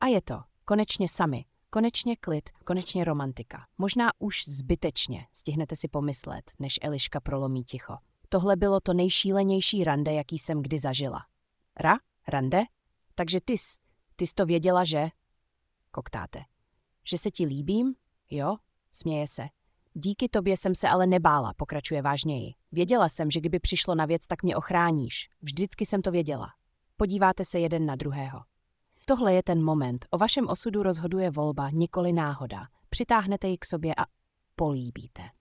A je to. Konečně sami. Konečně klid, konečně romantika. Možná už zbytečně, stihnete si pomyslet, než Eliška prolomí ticho. Tohle bylo to nejšílenější rande, jaký jsem kdy zažila. Rande? Takže ty jsi to věděla, že? Koktáte. Že se ti líbím? Jo? Směje se. Díky tobě jsem se ale nebála, pokračuje vážněji. Věděla jsem, že kdyby přišlo na věc, tak mě ochráníš. Vždycky jsem to věděla. Podíváte se jeden na druhého. Tohle je ten moment. O vašem osudu rozhoduje volba, nikoli náhoda. Přitáhnete ji k sobě a políbíte.